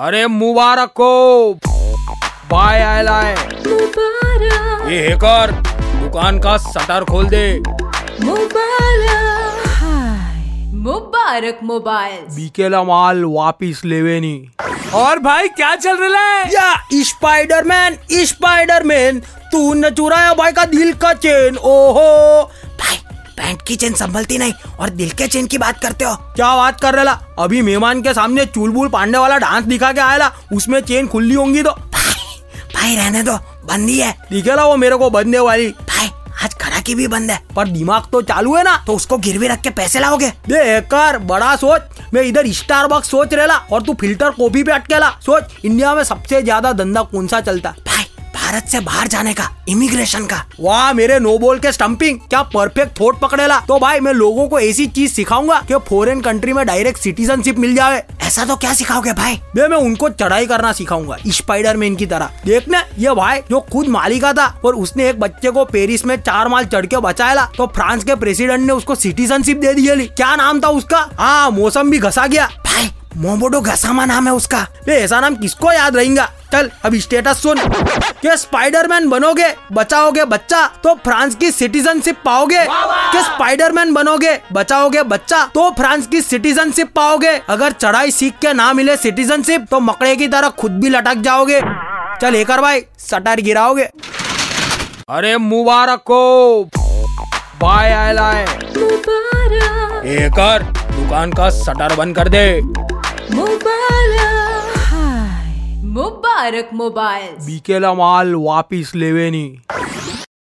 अरे मुबारक हो, बाय आयलाय। मुबारक। ये हैकर दुकान का शटर खोल दे। मुबारक। हाय मुबारक मोबाइल। बिकेला माल वापिस लेवे नी। और भाई क्या चल रहा है? या स्पाइडरमैन तूने चुराया भाई का दिल का चेन। ओहो भाई पैंट की चेन संभलती नहीं और दिल के चेन की बात करते हो। क्या बात कर रहा? अभी मेहमान के सामने चुलबुल पांडे वाला डांस दिखा के आया, उसमें चेन खुली होंगी तो। भाई रहने दो, बंदी है। दिखेला वो मेरे को बंदे वाली। भाई आज खराकी भी बंद है, पर दिमाग तो चालू है ना। तो उसको गिरवी रख के पैसे लाओगे? देकर बड़ा सोच। मैं इधर स्टारबक्स सोच रेला और तू फिल्टर कॉफी पे अटकेला। सोच इंडिया में सबसे ज्यादा धंधा कौन सा चलता? भाई भारत से बाहर जाने का, इमिग्रेशन का। वाह मेरे नो बॉल के स्टंपिंग, क्या परफेक्ट थॉट पकड़ेला। तो भाई मैं लोगों को ऐसी चीज सिखाऊंगा कि फॉरेन कंट्री में डायरेक्ट सिटीजनशिप मिल जाए। ऐसा तो क्या सिखाओगे भाई? मैं उनको चढ़ाई करना सिखाऊंगा स्पाइडरमैन की तरह। देखना ये भाई जो खुद मालिका था और उसने एक बच्चे को पेरिस में 4 माल चढ़ के बचाया, तो फ्रांस के प्रेसिडेंट ने उसको सिटीजनशिप दे दी। क्या नाम था उसका? हाँ मौसम भी घसा गया। भाई मोमोडो गसामा नाम है उसका। ऐसा नाम किसको याद रहेगा? चल अब स्टेटस सुन कि स्पाइडरमैन बनोगे बचाओगे बच्चा तो फ्रांस की सिटीजनशिप पाओगे। कि स्पाइडरमैन बनोगे बचाओगे बच्चा तो फ्रांस की सिटीजनशिप पाओगे। अगर चढ़ाई सीख के ना मिले सिटीजनशिप तो मकड़े की तरह खुद भी लटक जाओगे। चल हैकर भाई शटर गिराओगे। अरे मुबारक हो, बाय आयलाय। मुबारक। हैकर दुकान का शटर बंद कर दे। मुबारक। हाय मुबारक मोबाइल। बिकेला माल वापिस लेवे नी।